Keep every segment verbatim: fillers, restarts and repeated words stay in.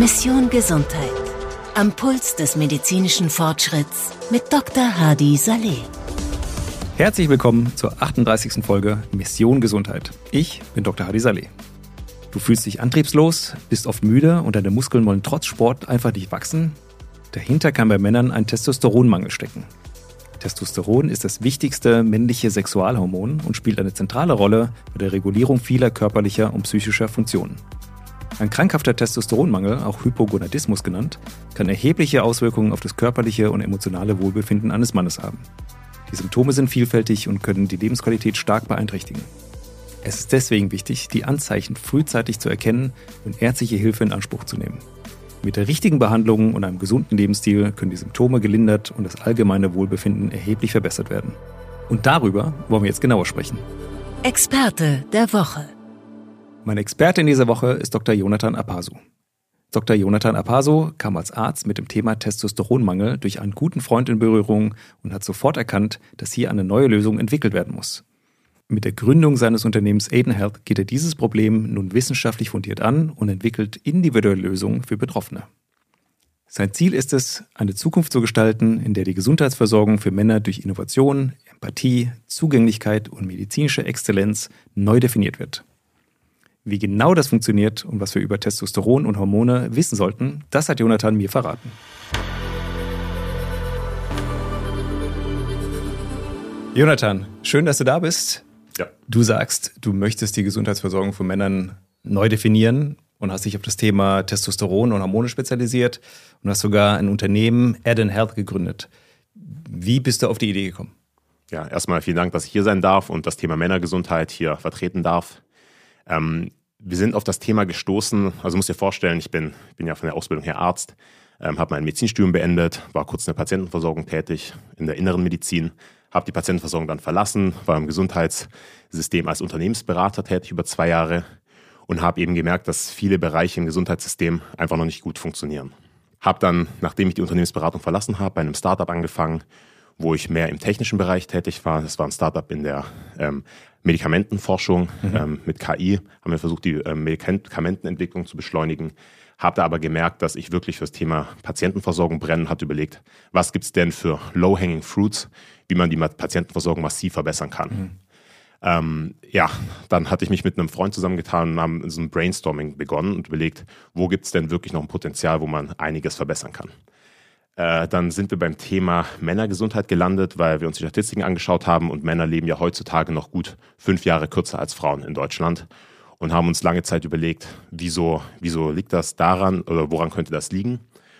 Mission Gesundheit. Am Puls des medizinischen Fortschritts mit Doktor Hadi Saleh. Herzlich willkommen zur achtunddreißigsten Folge Mission Gesundheit. Ich bin Doktor Hadi Saleh. Du fühlst dich antriebslos, bist oft müde und deine Muskeln wollen trotz Sport einfach nicht wachsen? Dahinter kann bei Männern ein Testosteronmangel stecken. Testosteron ist das wichtigste männliche Sexualhormon und spielt eine zentrale Rolle bei der Regulierung vieler körperlicher und psychischer Funktionen. Ein krankhafter Testosteronmangel, auch Hypogonadismus genannt, kann erhebliche Auswirkungen auf das körperliche und emotionale Wohlbefinden eines Mannes haben. Die Symptome sind vielfältig und können die Lebensqualität stark beeinträchtigen. Es ist deswegen wichtig, die Anzeichen frühzeitig zu erkennen und ärztliche Hilfe in Anspruch zu nehmen. Mit der richtigen Behandlung und einem gesunden Lebensstil können die Symptome gelindert und das allgemeine Wohlbefinden erheblich verbessert werden. Und darüber wollen wir jetzt genauer sprechen. Experte der Woche. Mein Experte in dieser Woche ist Doktor Jonathan Apasu. Doktor Jonathan Apasu kam als Arzt mit dem Thema Testosteronmangel durch einen guten Freund in Berührung und hat sofort erkannt, dass hier eine neue Lösung entwickelt werden muss. Mit der Gründung seines Unternehmens Aiden Health geht er dieses Problem nun wissenschaftlich fundiert an und entwickelt individuelle Lösungen für Betroffene. Sein Ziel ist es, eine Zukunft zu gestalten, in der die Gesundheitsversorgung für Männer durch Innovation, Empathie, Zugänglichkeit und medizinische Exzellenz neu definiert wird. Wie genau das funktioniert und was wir über Testosteron und Hormone wissen sollten, das hat Jonathan mir verraten. Jonathan, schön, dass du da bist. Ja. Du sagst, du möchtest die Gesundheitsversorgung von Männern neu definieren und hast dich auf das Thema Testosteron und Hormone spezialisiert und hast sogar ein Unternehmen, Aiden Health, gegründet. Wie bist du auf die Idee gekommen? Ja, erstmal vielen Dank, dass ich hier sein darf und das Thema Männergesundheit hier vertreten darf. Ähm, wir sind auf das Thema gestoßen, also musst dir vorstellen, ich bin, bin ja von der Ausbildung her Arzt, ähm, habe mein Medizinstudium beendet, war kurz in der Patientenversorgung tätig, in der inneren Medizin, habe die Patientenversorgung dann verlassen, war im Gesundheitssystem als Unternehmensberater tätig über zwei Jahre und habe eben gemerkt, dass viele Bereiche im Gesundheitssystem einfach noch nicht gut funktionieren. Habe dann, nachdem ich die Unternehmensberatung verlassen habe, bei einem Startup angefangen, wo ich mehr im technischen Bereich tätig war. Das war ein Startup in der ähm, Medikamentenforschung. Mhm. Ähm, mit K I haben wir versucht, die ähm, Medikamentenentwicklung zu beschleunigen. Habe da aber gemerkt, dass ich wirklich für das Thema Patientenversorgung brennen hat überlegt, was gibt es denn für low-hanging fruits, wie man die Patientenversorgung massiv verbessern kann. Mhm. Ähm, ja, dann hatte ich mich mit einem Freund zusammengetan und haben so ein Brainstorming begonnen und überlegt, wo gibt es denn wirklich noch ein Potenzial, wo man einiges verbessern kann. Äh, dann sind wir beim Thema Männergesundheit gelandet, weil wir uns die Statistiken angeschaut haben und Männer leben ja heutzutage noch gut fünf Jahre kürzer als Frauen in Deutschland und haben uns lange Zeit überlegt, wieso, wieso liegt das daran oder woran könnte das liegen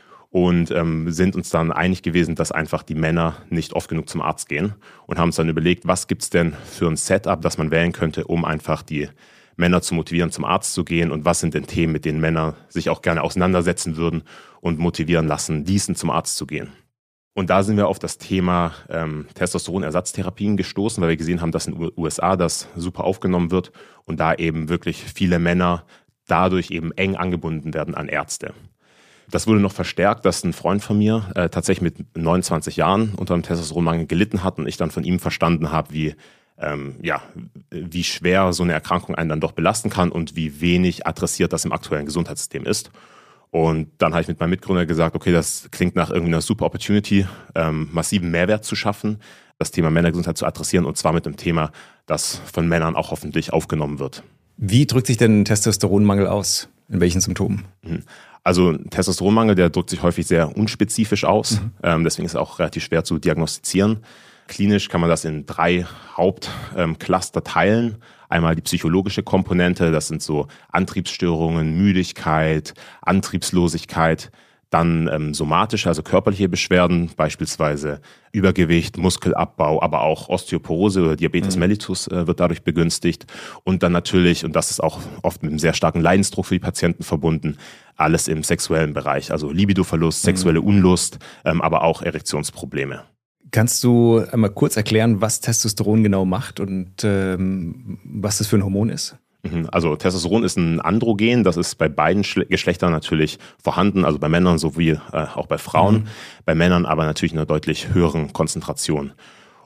und ähm, sind uns dann einig gewesen, dass einfach die Männer nicht oft genug zum Arzt gehen und haben uns dann überlegt, was gibt es denn für ein Setup, das man wählen könnte, um einfach die Männer zu motivieren, zum Arzt zu gehen und was sind denn Themen, mit denen Männer sich auch gerne auseinandersetzen würden und motivieren lassen, diesen zum Arzt zu gehen. Und da sind wir auf das Thema ähm, Testosteronersatztherapien gestoßen, weil wir gesehen haben, dass in den U S A das super aufgenommen wird und da eben wirklich viele Männer dadurch eben eng angebunden werden an Ärzte. Das wurde noch verstärkt, dass ein Freund von mir äh, tatsächlich mit neunundzwanzig Jahren unter einem Testosteronmangel gelitten hat und ich dann von ihm verstanden habe, wie Ähm, ja, wie schwer so eine Erkrankung einen dann doch belasten kann und wie wenig adressiert das im aktuellen Gesundheitssystem ist. Und dann habe ich mit meinem Mitgründer gesagt, okay, das klingt nach irgendwie einer super Opportunity, ähm, massiven Mehrwert zu schaffen, das Thema Männergesundheit zu adressieren und zwar mit einem Thema, das von Männern auch hoffentlich aufgenommen wird. Wie drückt sich denn Testosteronmangel aus? In welchen Symptomen? Also Testosteronmangel, der drückt sich häufig sehr unspezifisch aus, mhm. ähm, deswegen ist es auch relativ schwer zu diagnostizieren. Klinisch kann man das in drei Hauptcluster ähm, teilen. Einmal die psychologische Komponente, das sind so Antriebsstörungen, Müdigkeit, Antriebslosigkeit. Dann ähm, somatische, also körperliche Beschwerden, beispielsweise Übergewicht, Muskelabbau, aber auch Osteoporose oder Diabetes mhm. mellitus äh, wird dadurch begünstigt. Und dann natürlich, und das ist auch oft mit einem sehr starken Leidensdruck für die Patienten verbunden, alles im sexuellen Bereich, also Libidoverlust, sexuelle mhm. Unlust, ähm, aber auch Erektionsprobleme. Kannst du einmal kurz erklären, was Testosteron genau macht und ähm, was das für ein Hormon ist? Also Testosteron ist ein Androgen, das ist bei beiden Geschlechtern natürlich vorhanden, also bei Männern sowie äh, auch bei Frauen, mhm. bei Männern aber natürlich in einer deutlich höheren Konzentration.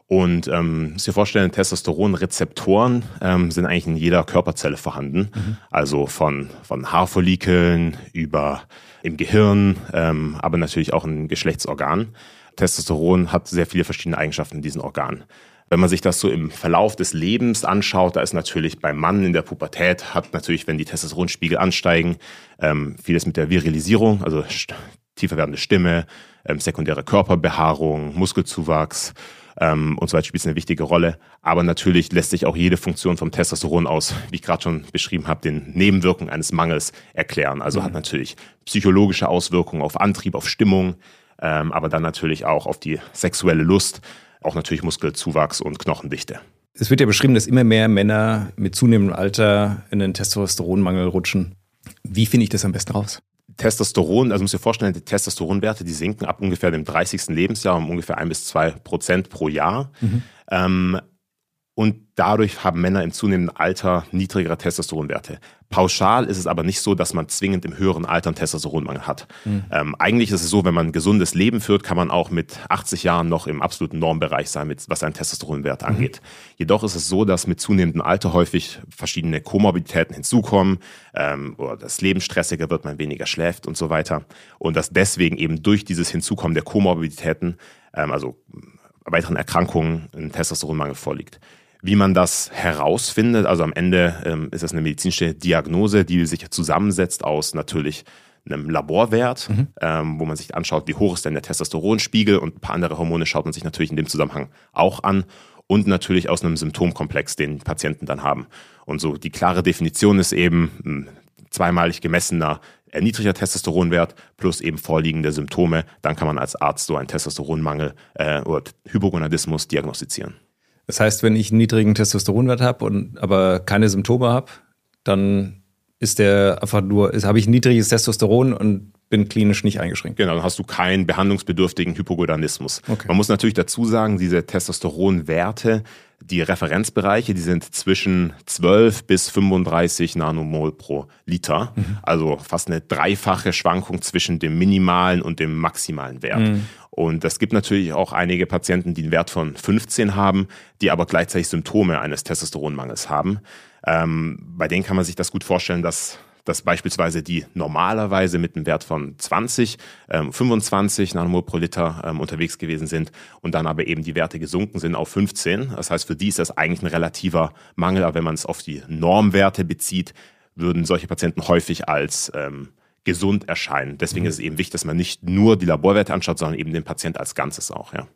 Und ähm, muss dir vorstellen, Testosteronrezeptoren ähm, sind eigentlich in jeder Körperzelle vorhanden. Mhm. Also von, von Haarfollikeln über im Gehirn, ähm, aber natürlich auch in Geschlechtsorganen. Testosteron hat sehr viele verschiedene Eigenschaften in diesen Organen. Wenn man sich das so im Verlauf des Lebens anschaut, da ist natürlich beim Mann in der Pubertät, hat natürlich, wenn die Testosteronspiegel ansteigen, ähm, vieles mit der Virilisierung, also st- tiefer werdende Stimme, ähm, sekundäre Körperbehaarung, Muskelzuwachs, Ähm, und so weiter spielt eine wichtige Rolle. Aber natürlich lässt sich auch jede Funktion vom Testosteron aus, wie ich gerade schon beschrieben habe, den Nebenwirkungen eines Mangels erklären. Also mhm. hat natürlich psychologische Auswirkungen auf Antrieb, auf Stimmung, ähm, aber dann natürlich auch auf die sexuelle Lust, auch natürlich Muskelzuwachs und Knochendichte. Es wird ja beschrieben, dass immer mehr Männer mit zunehmendem Alter in den Testosteronmangel rutschen. Wie finde ich das am besten raus? Testosteron, also muss dir vorstellen, die Testosteronwerte, die sinken ab ungefähr dem dreißigsten Lebensjahr um ungefähr ein bis zwei Prozent pro Jahr. Mhm. Ähm, und dadurch haben Männer im zunehmenden Alter niedrigere Testosteronwerte. Pauschal ist es aber nicht so, dass man zwingend im höheren Alter einen Testosteronmangel hat. Mhm. Ähm, eigentlich ist es so, wenn man ein gesundes Leben führt, kann man auch mit achtzig Jahren noch im absoluten Normbereich sein, mit, was einen Testosteronwert mhm. angeht. Jedoch ist es so, dass mit zunehmendem Alter häufig verschiedene Komorbiditäten hinzukommen, ähm, oder das Leben stressiger wird, man weniger schläft und so weiter. Und dass deswegen eben durch dieses Hinzukommen der Komorbiditäten, ähm, also weiteren Erkrankungen, ein Testosteronmangel vorliegt. Wie man das herausfindet, also am Ende ähm, ist das eine medizinische Diagnose, die sich zusammensetzt aus natürlich einem Laborwert, mhm. ähm, wo man sich anschaut, wie hoch ist denn der Testosteronspiegel, und ein paar andere Hormone schaut man sich natürlich in dem Zusammenhang auch an, und natürlich aus einem Symptomkomplex, den Patienten dann haben. Und so die klare Definition ist eben ein zweimalig gemessener erniedrigter Testosteronwert plus eben vorliegende Symptome. Dann kann man als Arzt so einen Testosteronmangel äh, oder Hypogonadismus diagnostizieren. Das heißt, wenn ich einen niedrigen Testosteronwert habe und aber keine Symptome habe, dann ist der einfach nur, ist, habe ich ein niedriges Testosteron und bin klinisch nicht eingeschränkt. Genau, dann hast du keinen behandlungsbedürftigen Hypogonadismus. Okay. Man muss natürlich dazu sagen, diese Testosteronwerte, die Referenzbereiche, die sind zwischen zwölf bis fünfunddreißig Nanomol pro Liter. Mhm. Also fast eine dreifache Schwankung zwischen dem minimalen und dem maximalen Wert. Mhm. Und es gibt natürlich auch einige Patienten, die einen Wert von fünfzehn haben, die aber gleichzeitig Symptome eines Testosteronmangels haben. Ähm, bei denen kann man sich das gut vorstellen, dass dass beispielsweise die normalerweise mit einem Wert von zwanzig, ähm, fünfundzwanzig Nanomol pro Liter ähm, unterwegs gewesen sind und dann aber eben die Werte gesunken sind auf fünfzehn. Das heißt, für die ist das eigentlich ein relativer Mangel, aber wenn man es auf die Normwerte bezieht, würden solche Patienten häufig als ähm, gesund erscheinen. Deswegen mhm. ist es eben wichtig, dass man nicht nur die Laborwerte anschaut, sondern eben den Patient als Ganzes auch, ja.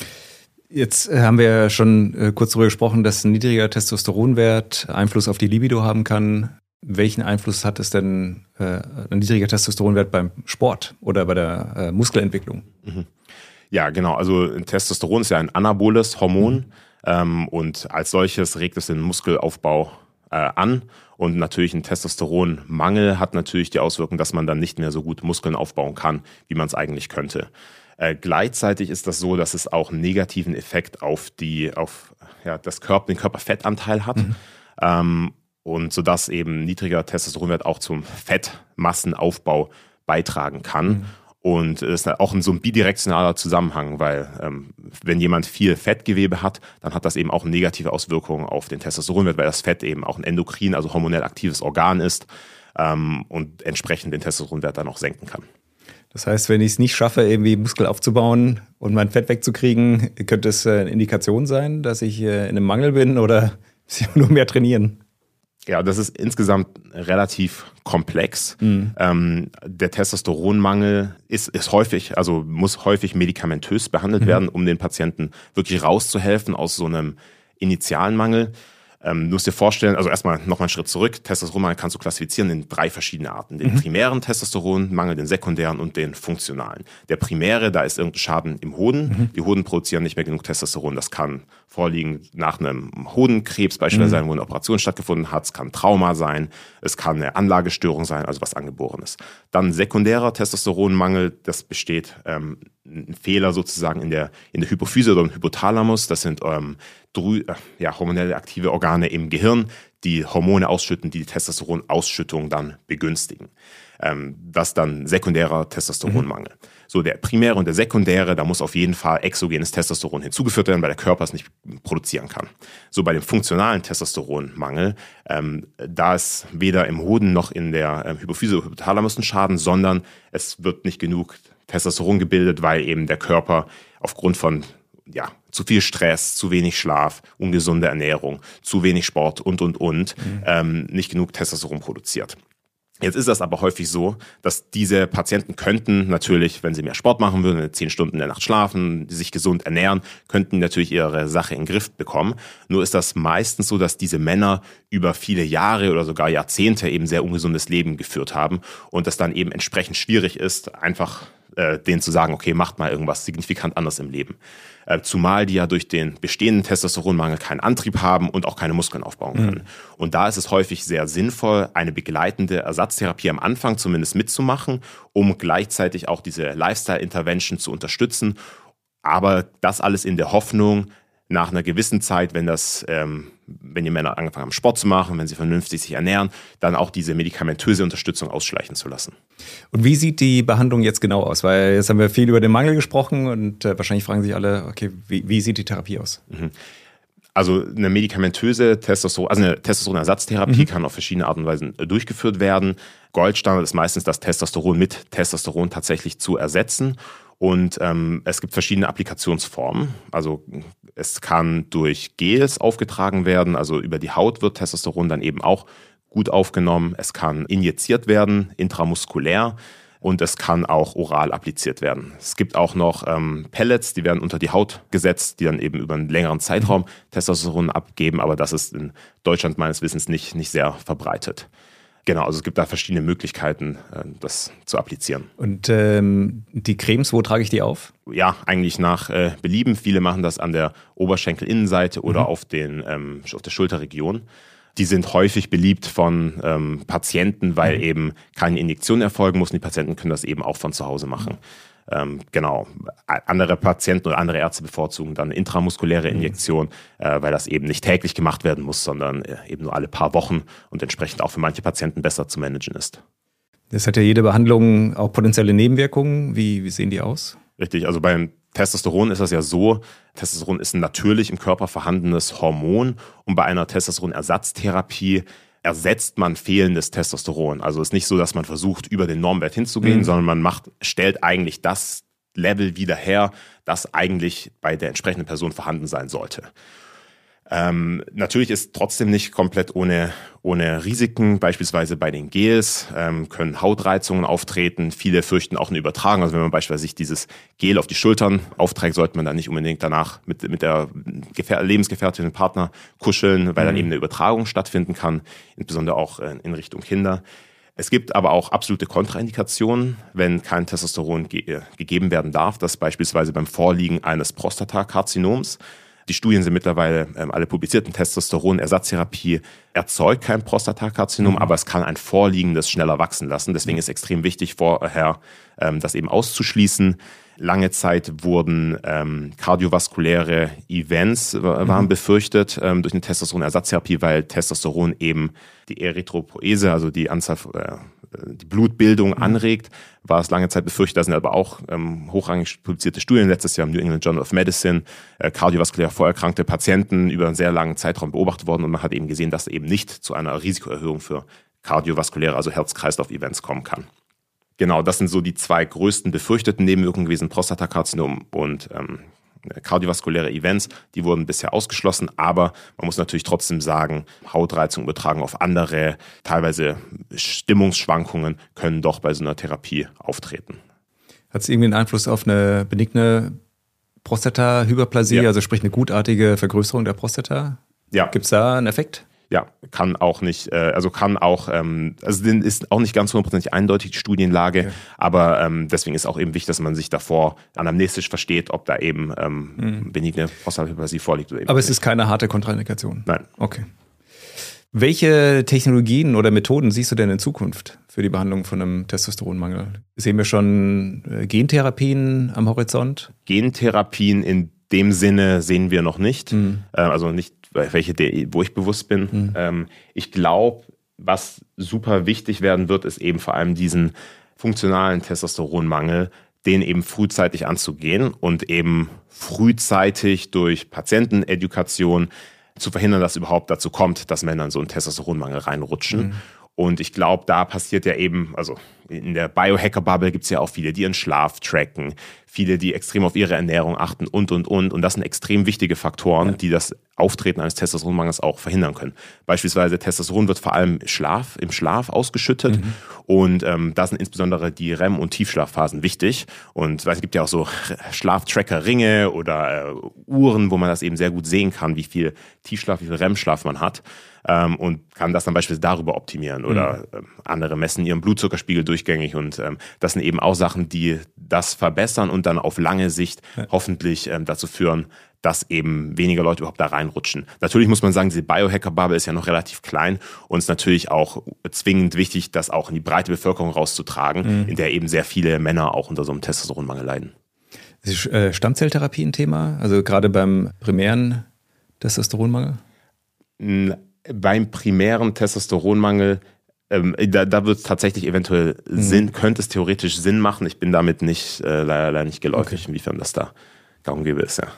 Jetzt haben wir ja schon äh, kurz darüber gesprochen, dass ein niedriger Testosteronwert Einfluss auf die Libido haben kann. Welchen Einfluss hat es denn äh, ein niedriger Testosteronwert beim Sport oder bei der äh, Muskelentwicklung? Mhm. Ja, genau. Also Testosteron ist ja ein anaboles Hormon mhm. ähm, und als solches regt es den Muskelaufbau äh, an. Und natürlich ein Testosteronmangel hat natürlich die Auswirkung, dass man dann nicht mehr so gut Muskeln aufbauen kann, wie man es eigentlich könnte. Äh, gleichzeitig ist das so, dass es auch einen negativen Effekt auf die, auf ja, das Körper, den Körperfettanteil hat. Mhm. Ähm, Und sodass eben niedriger Testosteronwert auch zum Fettmassenaufbau beitragen kann. Mhm. Und es ist auch ein so ein bidirektionaler Zusammenhang, weil ähm, wenn jemand viel Fettgewebe hat, dann hat das eben auch negative Auswirkungen auf den Testosteronwert, weil das Fett eben auch ein endokrin, also hormonell aktives Organ ist ähm, und entsprechend den Testosteronwert dann auch senken kann. Das heißt, wenn ich es nicht schaffe, irgendwie Muskel aufzubauen und mein Fett wegzukriegen, könnte es eine Indikation sein, dass ich in einem Mangel bin, oder nur mehr trainieren? Ja, das ist insgesamt relativ komplex. Mhm. Ähm, der Testosteronmangel ist, ist häufig, also muss häufig medikamentös behandelt mhm. werden, um den Patienten wirklich rauszuhelfen aus so einem initialen Mangel. Ähm, du musst dir vorstellen, also erstmal nochmal einen Schritt zurück. Testosteronmangel kannst du klassifizieren in drei verschiedene Arten. Den mhm. primären Testosteronmangel, den sekundären und den funktionalen. Der primäre, da ist irgendein Schaden im Hoden. Mhm. Die Hoden produzieren nicht mehr genug Testosteron. Das kann vorliegen nach einem Hodenkrebs beispielsweise sein, mhm. wo eine Operation stattgefunden hat. Es kann Trauma sein. Es kann eine Anlagestörung sein, also was Angeborenes. Dann sekundärer Testosteronmangel, das besteht ähm, ein Fehler sozusagen in der, in der Hypophyse oder im Hypothalamus. Das sind ähm, drü- ja, hormonell aktive Organe im Gehirn, die Hormone ausschütten, die die Testosteronausschüttung dann begünstigen. Ähm, das ist dann sekundärer Testosteronmangel. Mhm. So der primäre und der sekundäre, da muss auf jeden Fall exogenes Testosteron hinzugeführt werden, weil der Körper es nicht produzieren kann. So bei dem funktionalen Testosteronmangel, ähm, da ist weder im Hoden noch in der ähm, Hypophyse oder Hypothalamus ein Schaden, sondern es wird nicht genug Testosteron gebildet, weil eben der Körper aufgrund von ja, zu viel Stress, zu wenig Schlaf, ungesunde Ernährung, zu wenig Sport und, und, und, mhm. ähm, nicht genug Testosteron produziert. Jetzt ist das aber häufig so, dass diese Patienten könnten natürlich, wenn sie mehr Sport machen würden, zehn Stunden in der Nacht schlafen, sich gesund ernähren, könnten natürlich ihre Sache in den Griff bekommen. Nur ist das meistens so, dass diese Männer über viele Jahre oder sogar Jahrzehnte eben sehr ungesundes Leben geführt haben und das dann eben entsprechend schwierig ist, einfach äh, denen zu sagen, okay, macht mal irgendwas signifikant anders im Leben. Äh, zumal die ja durch den bestehenden Testosteronmangel keinen Antrieb haben und auch keine Muskeln aufbauen können. Mhm. Und da ist es häufig sehr sinnvoll, eine begleitende Ersatztherapie am Anfang zumindest mitzumachen, um gleichzeitig auch diese Lifestyle-Intervention zu unterstützen. Aber das alles in der Hoffnung, nach einer gewissen Zeit, wenn das, ähm, wenn die Männer angefangen haben, Sport zu machen, wenn sie vernünftig sich ernähren, dann auch diese medikamentöse Unterstützung ausschleichen zu lassen. Und wie sieht die Behandlung jetzt genau aus? Weil jetzt haben wir viel über den Mangel gesprochen und äh, wahrscheinlich fragen sich alle, okay, wie, wie sieht die Therapie aus? Mhm. Also eine medikamentöse Testosteron, also eine Testosteronersatztherapie mhm. kann auf verschiedene Art und Weisen durchgeführt werden. Goldstandard ist meistens, das Testosteron mit Testosteron tatsächlich zu ersetzen. Und ähm, es gibt verschiedene Applikationsformen. Also es kann durch Gels aufgetragen werden, also über die Haut wird Testosteron dann eben auch gut aufgenommen. Es kann injiziert werden, intramuskulär, und es kann auch oral appliziert werden. Es gibt auch noch ähm, Pellets, die werden unter die Haut gesetzt, die dann eben über einen längeren Zeitraum Testosteron abgeben, aber das ist in Deutschland meines Wissens nicht, nicht sehr verbreitet. Genau, also es gibt da verschiedene Möglichkeiten, das zu applizieren. Und ähm, die Cremes, wo trage ich die auf? Ja, eigentlich nach äh, Belieben. Viele machen das an der Oberschenkelinnenseite oder mhm. auf, den, ähm, auf der Schulterregion. Die sind häufig beliebt von ähm, Patienten, weil mhm. eben keine Injektion erfolgen muss. Und die Patienten können das eben auch von zu Hause machen. Mhm. Ähm, genau. Andere Patienten oder andere Ärzte bevorzugen dann eine intramuskuläre Injektion, mhm. äh, weil das eben nicht täglich gemacht werden muss, sondern äh, eben nur alle paar Wochen und entsprechend auch für manche Patienten besser zu managen ist. Das hat ja jede Behandlung auch potenzielle Nebenwirkungen. Wie, wie sehen die aus? Richtig, also beim Testosteron ist das ja so, Testosteron ist ein natürlich im Körper vorhandenes Hormon und bei einer Testosteronersatztherapie ersetzt man fehlendes Testosteron. Also es ist nicht so, dass man versucht, über den Normwert hinzugehen, mhm. sondern man macht, stellt eigentlich das Level wieder her, das eigentlich bei der entsprechenden Person vorhanden sein sollte. Ähm, natürlich ist trotzdem nicht komplett ohne, ohne Risiken. Beispielsweise bei den Gels ähm, können Hautreizungen auftreten. Viele fürchten auch eine Übertragung. Also wenn man beispielsweise sich dieses Gel auf die Schultern aufträgt, sollte man dann nicht unbedingt danach mit, mit der Gefähr- Lebensgefährtin, Partner kuscheln, weil mhm. dann eben eine Übertragung stattfinden kann, insbesondere auch in Richtung Kinder. Es gibt aber auch absolute Kontraindikationen, wenn kein Testosteron ge- gegeben werden darf. Das beispielsweise beim Vorliegen eines Prostatakarzinoms. Die Studien sind mittlerweile ähm, alle publiziert. Testosteronersatztherapie erzeugt kein Prostatakarzinom, mhm. aber es kann ein vorliegendes schneller wachsen lassen. Deswegen ist extrem wichtig, vorher ähm, das eben auszuschließen. Lange Zeit wurden ähm, kardiovaskuläre Events äh, waren mhm. befürchtet ähm, durch eine Testosteronersatztherapie, weil Testosteron eben die Erythropoese, also die Anzahl, äh, die Blutbildung mhm. anregt, war es lange Zeit befürchtet. Da sind aber auch ähm, hochrangig publizierte Studien letztes Jahr im New England Journal of Medicine, äh, kardiovaskulär vorerkrankte Patienten über einen sehr langen Zeitraum beobachtet worden und man hat eben gesehen, dass eben nicht zu einer Risikoerhöhung für kardiovaskuläre, also Herz-Kreislauf-Events kommen kann. Genau, das sind so die zwei größten befürchteten Nebenwirkungen gewesen, Prostatakarzinom und ähm, kardiovaskuläre Events. Die wurden bisher ausgeschlossen, aber man muss natürlich trotzdem sagen, Hautreizung übertragen auf andere, teilweise Stimmungsschwankungen können doch bei so einer Therapie auftreten. Hat es irgendwie einen Einfluss auf eine benigne Prostata-Hyperplasie, ja. also sprich eine gutartige Vergrößerung der Prostata? Ja. Gibt es da einen Effekt? Ja, kann auch nicht, also kann auch, also ist auch nicht ganz hundertprozentig eindeutig die Studienlage, okay. aber ähm, deswegen ist auch eben wichtig, dass man sich davor anamnestisch versteht, ob da eben ähm, mhm. benigne Prostatahyperplasie vorliegt. Oder eben aber es nicht. ist keine harte Kontraindikation? Nein. Okay. Welche Technologien oder Methoden siehst du denn in Zukunft für die Behandlung von einem Testosteronmangel? Sehen wir schon Gentherapien am Horizont? Gentherapien in dem Sinne sehen wir noch nicht, mhm. also nicht welche, wo ich bewusst bin. Mhm. Ähm, ich glaube, was super wichtig werden wird, ist eben vor allem diesen funktionalen Testosteronmangel den eben frühzeitig anzugehen und eben frühzeitig durch Patientenedukation zu verhindern, dass es überhaupt dazu kommt, dass Männer in so einen Testosteronmangel reinrutschen. Mhm. Und ich glaube, da passiert ja eben, also in der Biohacker-Bubble gibt es ja auch viele, die ihren Schlaf tracken, viele, die extrem auf ihre Ernährung achten und, und, und. Und das sind extrem wichtige Faktoren, ja. die das Auftreten eines Testosteronmangels auch verhindern können. Beispielsweise Testosteron wird vor allem im Schlaf, im Schlaf ausgeschüttet. Mhm. Und ähm, da sind insbesondere die R E M- und Tiefschlafphasen wichtig. Und es gibt ja auch so Schlaftracker-Ringe oder äh, Uhren, wo man das eben sehr gut sehen kann, wie viel Tiefschlaf, wie viel R E M-Schlaf man hat. Ähm, und kann das dann beispielsweise darüber optimieren. Oder mhm. äh, andere messen ihren Blutzuckerspiegel durchgängig. Und ähm, das sind eben auch Sachen, die das verbessern und dann auf lange Sicht ja. hoffentlich ähm, dazu führen, dass eben weniger Leute überhaupt da reinrutschen. Natürlich muss man sagen, diese Biohacker-Bubble ist ja noch relativ klein und ist natürlich auch zwingend wichtig, das auch in die breite Bevölkerung rauszutragen, mhm. in der eben sehr viele Männer auch unter so einem Testosteronmangel leiden. Ist äh, Stammzelltherapie ein Thema? Also gerade beim primären Testosteronmangel? N- beim primären Testosteronmangel Ähm, da da wird es tatsächlich eventuell mhm. Sinn, könnte es theoretisch Sinn machen. Ich bin damit nicht äh, leider nicht geläufig, okay. inwiefern das da gang und gäbe ist, ja.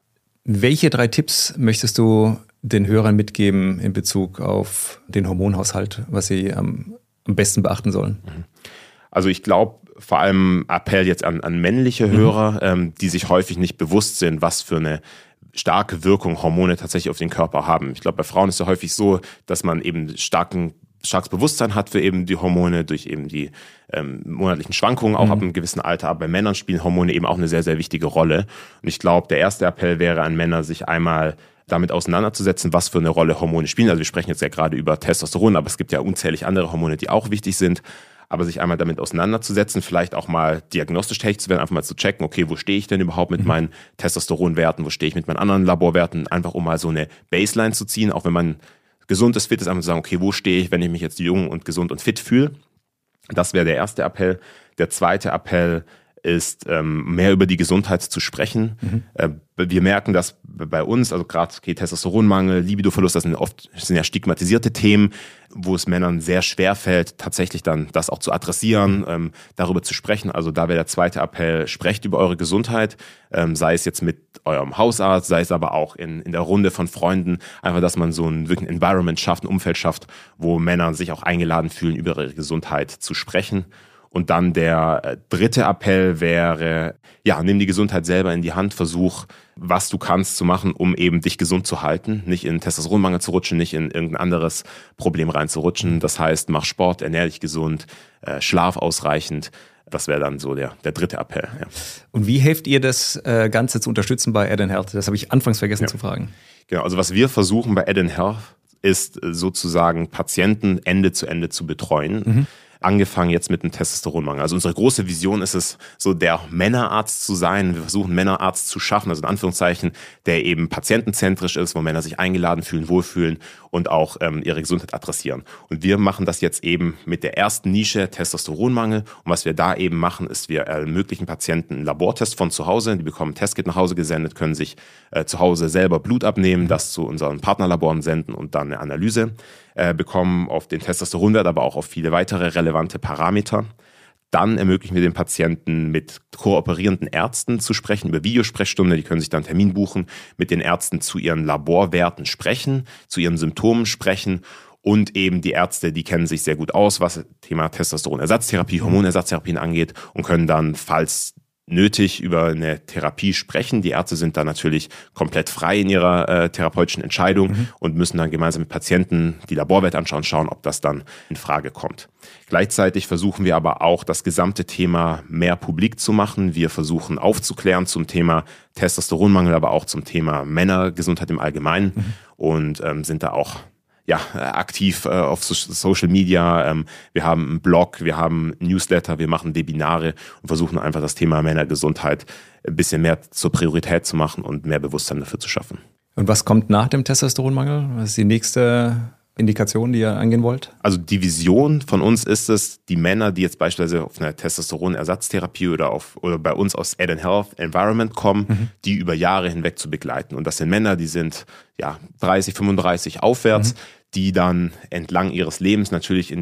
Welche drei Tipps möchtest du den Hörern mitgeben in Bezug auf den Hormonhaushalt, was sie am, am besten beachten sollen? Also ich glaube, vor allem Appell jetzt an, an männliche mhm. Hörer, ähm, die sich häufig nicht bewusst sind, was für eine starke Wirkung Hormone tatsächlich auf den Körper haben. Ich glaube, bei Frauen ist es ja häufig so, dass man eben starken starkes Bewusstsein hat für eben die Hormone durch eben die ähm, monatlichen Schwankungen, auch mhm. ab einem gewissen Alter. Aber bei Männern spielen Hormone eben auch eine sehr, sehr wichtige Rolle. Und ich glaube, der erste Appell wäre an Männer, sich einmal damit auseinanderzusetzen, was für eine Rolle Hormone spielen. Also wir sprechen jetzt ja gerade über Testosteron, aber es gibt ja unzählig andere Hormone, die auch wichtig sind. Aber sich einmal damit auseinanderzusetzen, vielleicht auch mal diagnostisch tätig zu werden, einfach mal zu checken, okay, wo stehe ich denn überhaupt mit mhm. meinen Testosteronwerten, wo stehe ich mit meinen anderen Laborwerten, einfach um mal so eine Baseline zu ziehen, auch wenn man gesund ist, fit ist, einfach zu sagen, okay, wo stehe ich, wenn ich mich jetzt jung und gesund und fit fühle. Das wäre der erste Appell. Der zweite Appell ist, ähm, mehr über die Gesundheit zu sprechen. Mhm. Äh, wir merken, dass bei uns, also gerade okay, Testosteronmangel, Libidoverlust, das sind oft das sind ja stigmatisierte Themen, wo es Männern sehr schwer fällt, tatsächlich dann das auch zu adressieren, ähm, darüber zu sprechen. Also da wäre der zweite Appell, sprecht über eure Gesundheit, ähm, sei es jetzt mit eurem Hausarzt, sei es aber auch in, in der Runde von Freunden, einfach, dass man so ein wirklich ein Environment schafft, ein Umfeld schafft, wo Männer sich auch eingeladen fühlen, über ihre Gesundheit zu sprechen. Und dann der dritte Appell wäre, ja, nimm die Gesundheit selber in die Hand, versuch, was du kannst zu machen, um eben dich gesund zu halten, nicht in Testosteronmangel zu rutschen, nicht in irgendein anderes Problem reinzurutschen. Das heißt, mach Sport, ernähr dich gesund, äh, schlaf ausreichend. Das wäre dann so der, der dritte Appell. Ja. Und wie helft ihr das äh, Ganze zu unterstützen bei Add and Health? Das habe ich anfangs vergessen ja. zu fragen. Genau, also was wir versuchen bei Add and Health ist sozusagen Patienten Ende zu Ende zu betreuen. Mhm. Angefangen jetzt mit dem Testosteronmangel. Also unsere große Vision ist es, so der Männerarzt zu sein. Wir versuchen, Männerarzt zu schaffen, also in Anführungszeichen, der eben patientenzentrisch ist, wo Männer sich eingeladen fühlen, wohlfühlen und auch ähm, ihre Gesundheit adressieren. Und wir machen das jetzt eben mit der ersten Nische Testosteronmangel. Und was wir da eben machen, ist, wir ermöglichen Patienten einen Labortest von zu Hause. Die bekommen ein Testkit nach Hause gesendet, können sich äh, zu Hause selber Blut abnehmen, das zu unseren Partnerlaboren senden und dann eine Analyse äh, bekommen auf den Testosteronwert, aber auch auf viele weitere relevante Parameter. Dann ermöglichen wir den Patienten, mit kooperierenden Ärzten zu sprechen, über Videosprechstunde. Die können sich dann einen Termin buchen, mit den Ärzten zu ihren Laborwerten sprechen, zu ihren Symptomen sprechen. Und eben die Ärzte, die kennen sich sehr gut aus, was Thema Testosteronersatztherapie, Hormonersatztherapien angeht und können dann, falls nötig, über eine Therapie sprechen. Die Ärzte sind da natürlich komplett frei in ihrer äh, therapeutischen Entscheidung mhm. und müssen dann gemeinsam mit Patienten die Laborwerte anschauen, schauen, ob das dann in Frage kommt. Gleichzeitig versuchen wir aber auch, das gesamte Thema mehr publik zu machen. Wir versuchen aufzuklären zum Thema Testosteronmangel, aber auch zum Thema Männergesundheit im Allgemeinen mhm. und ähm, sind da auch ja, aktiv äh, auf so Social Media. Ähm, wir haben einen Blog, wir haben Newsletter, wir machen Webinare und versuchen einfach das Thema Männergesundheit ein bisschen mehr zur Priorität zu machen und mehr Bewusstsein dafür zu schaffen. Und was kommt nach dem Testosteronmangel? Was ist die nächste Indikation, die ihr angehen wollt? Also die Vision von uns ist es, die Männer, die jetzt beispielsweise auf eine Testosteronersatztherapie oder auf oder bei uns aus Add and Health Environment kommen, mhm. die über Jahre hinweg zu begleiten. Und das sind Männer, die sind ja dreißig, fünfunddreißig aufwärts, mhm. die dann entlang ihres Lebens natürlich in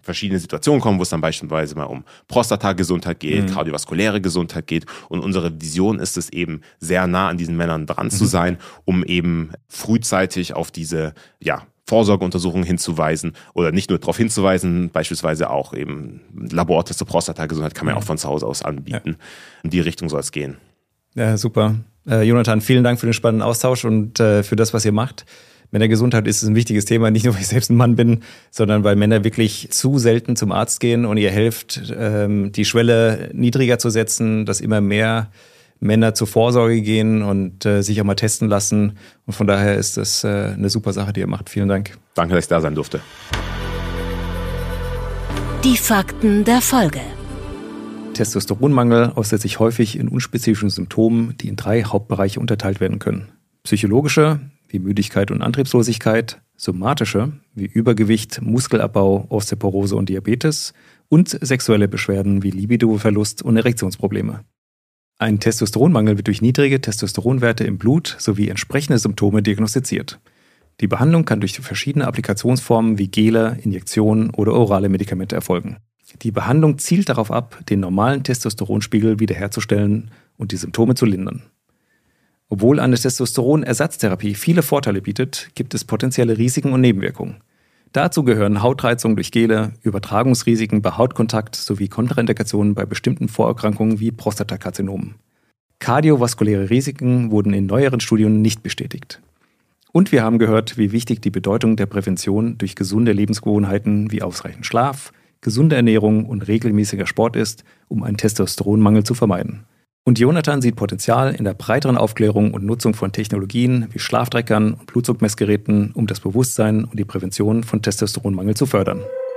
verschiedene Situationen kommen, wo es dann beispielsweise mal um Prostatagesundheit geht, mhm. kardiovaskuläre Gesundheit geht. Und unsere Vision ist es eben, sehr nah an diesen Männern dran mhm. zu sein, um eben frühzeitig auf diese, ja, Vorsorgeuntersuchungen hinzuweisen oder nicht nur darauf hinzuweisen, beispielsweise auch eben Labortests zur Prostatagesundheit kann man ja auch von zu Hause aus anbieten. Ja. In die Richtung soll es gehen. Ja, super. Äh, Jonathan, vielen Dank für den spannenden Austausch und äh, für das, was ihr macht. Männergesundheit ist ein wichtiges Thema, nicht nur, weil ich selbst ein Mann bin, sondern weil Männer wirklich zu selten zum Arzt gehen und ihr helft, ähm, die Schwelle niedriger zu setzen, dass immer mehr Männer zur Vorsorge gehen und äh, sich auch mal testen lassen. Und von daher ist das äh, eine super Sache, die ihr macht. Vielen Dank. Danke, dass ich da sein durfte. Die Fakten der Folge. Testosteronmangel äußert sich häufig in unspezifischen Symptomen, die in drei Hauptbereiche unterteilt werden können. Psychologische, wie Müdigkeit und Antriebslosigkeit, somatische, wie Übergewicht, Muskelabbau, Osteoporose und Diabetes und sexuelle Beschwerden wie Libidoverlust und Erektionsprobleme. Ein Testosteronmangel wird durch niedrige Testosteronwerte im Blut sowie entsprechende Symptome diagnostiziert. Die Behandlung kann durch verschiedene Applikationsformen wie Gele, Injektionen oder orale Medikamente erfolgen. Die Behandlung zielt darauf ab, den normalen Testosteronspiegel wiederherzustellen und die Symptome zu lindern. Obwohl eine Testosteronersatztherapie viele Vorteile bietet, gibt es potenzielle Risiken und Nebenwirkungen. Dazu gehören Hautreizung durch Gele, Übertragungsrisiken bei Hautkontakt sowie Kontraindikationen bei bestimmten Vorerkrankungen wie Prostatakarzinomen. Kardiovaskuläre Risiken wurden in neueren Studien nicht bestätigt. Und wir haben gehört, wie wichtig die Bedeutung der Prävention durch gesunde Lebensgewohnheiten wie ausreichend Schlaf, gesunde Ernährung und regelmäßiger Sport ist, um einen Testosteronmangel zu vermeiden. Und Jonathan sieht Potenzial in der breiteren Aufklärung und Nutzung von Technologien wie Schlaftreckern und Blutdruckmessgeräten, um das Bewusstsein und die Prävention von Testosteronmangel zu fördern.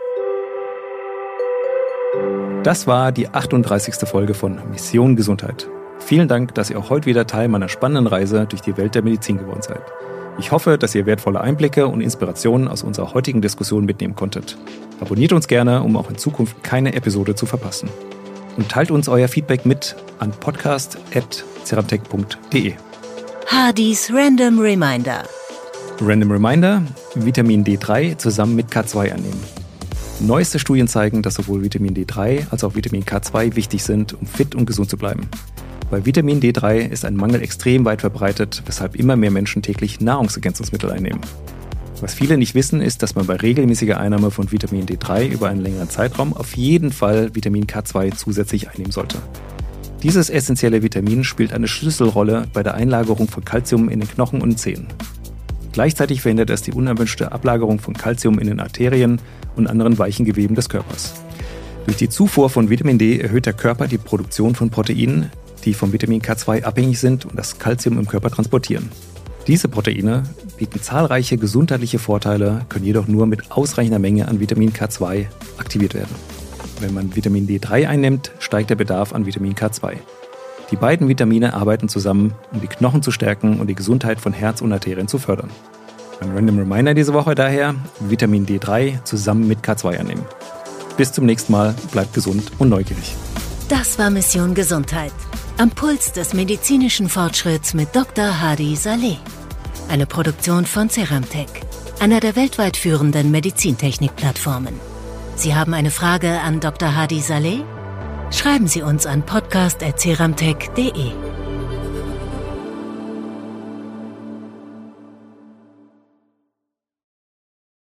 Das war die achtunddreißigste Folge von Mission Gesundheit. Vielen Dank, dass ihr auch heute wieder Teil meiner spannenden Reise durch die Welt der Medizin geworden seid. Ich hoffe, dass ihr wertvolle Einblicke und Inspirationen aus unserer heutigen Diskussion mitnehmen konntet. Abonniert uns gerne, um auch in Zukunft keine Episode zu verpassen. Und teilt uns euer Feedback mit an podcast at ceramtech punkt de. Hardys Random Reminder. Random Reminder, Vitamin D drei zusammen mit K zwei einnehmen. Neueste Studien zeigen, dass sowohl Vitamin D drei als auch Vitamin K zwei wichtig sind, um fit und gesund zu bleiben. Bei Vitamin D drei ist ein Mangel extrem weit verbreitet, weshalb immer mehr Menschen täglich Nahrungsergänzungsmittel einnehmen. Was viele nicht wissen, ist, dass man bei regelmäßiger Einnahme von Vitamin D drei über einen längeren Zeitraum auf jeden Fall Vitamin K zwei zusätzlich einnehmen sollte. Dieses essentielle Vitamin spielt eine Schlüsselrolle bei der Einlagerung von Calcium in den Knochen und Zähnen. Gleichzeitig verhindert es die unerwünschte Ablagerung von Calcium in den Arterien und anderen weichen Geweben des Körpers. Durch die Zufuhr von Vitamin D erhöht der Körper die Produktion von Proteinen, die vom Vitamin K zwei abhängig sind und das Calcium im Körper transportieren. Diese Proteine bieten zahlreiche gesundheitliche Vorteile, können jedoch nur mit ausreichender Menge an Vitamin K zwei aktiviert werden. Wenn man Vitamin D drei einnimmt, steigt der Bedarf an Vitamin K zwei. Die beiden Vitamine arbeiten zusammen, um die Knochen zu stärken und die Gesundheit von Herz und Arterien zu fördern. Ein Random Reminder diese Woche daher, Vitamin D drei zusammen mit K zwei einnehmen. Bis zum nächsten Mal, bleibt gesund und neugierig. Das war Mission Gesundheit. Am Puls des medizinischen Fortschritts mit Doktor Hadi Saleh. Eine Produktion von Ceramtech, einer der weltweit führenden Medizintechnik-Plattformen. Sie haben eine Frage an Doktor Hadi Saleh? Schreiben Sie uns an podcast at ceramtech punkt de.